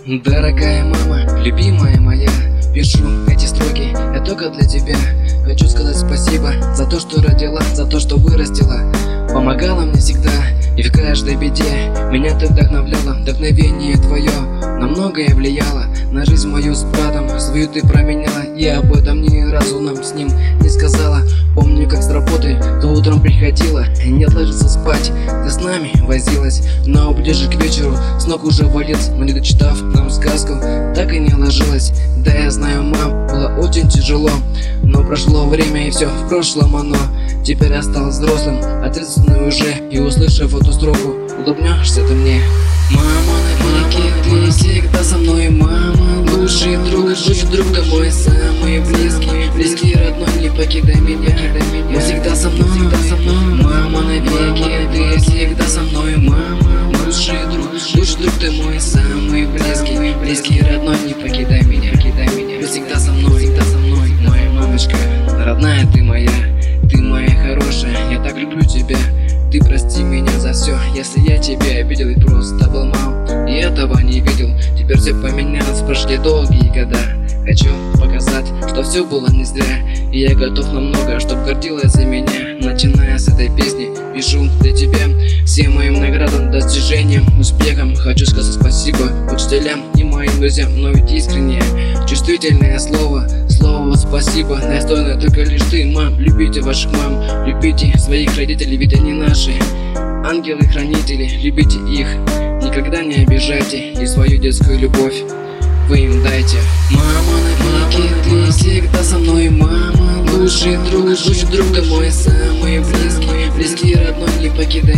Дорогая мама, любимая моя, пишу эти строки я только для тебя. Хочу сказать спасибо за то, что родила, за то, что вырастила, помогала мне всегда и в каждой беде. Меня ты вдохновляла, вдохновение твое на многое влияло, на жизнь мою с братом свою ты променяла. И об этом ни разу нам с ним не сказала. Помню, как с работы ты утром приходила, не ложиться спать, ты с нами возилась, но ближе к вечеру с ног уже валился. Но не дочитав нам сказку, так и не ложилась. Да, я знаю, мам, было очень тяжело, но прошло время и все в прошлом оно. Теперь я стал взрослым, ответственный уже, и услышав эту строку, улыбнешься ты мне. Мама, навеки ты всегда со мной, мама, лучший друг ты мой самый близкий родной, не покидай меня, я всегда со мной, мама, навеки ты всегда со мной, мама, лучший друг ты мой самый близкий родной, не покидай меня, ты всегда со мной, моя мамочка, родная ты моя хорошая, я так люблю тебя. Ты прости меня за все, если я тебя обидел и просто был мал, и этого не видел. Теперь все поменялось, прошли долгие года. Хочу показать, что все было не зря, и я готов на много, чтоб гордилась за меня. Начиная с этой песни, пишу для тебя всем моим наградам, достижениям, успехам. Хочу сказать спасибо учителям и моим друзьям, но ведь искреннее, чувствительное слово спасибо достойно только лишь ты, мам. Любите ваших мам, любите своих родителей, ведь они наши ангелы-хранители. Любите их, никогда не обижайте, и свою детскую любовь вы им дайте. Мама, навеки ты всегда со мной, мама, лучший друг ты мой самый близкий родной, не покидай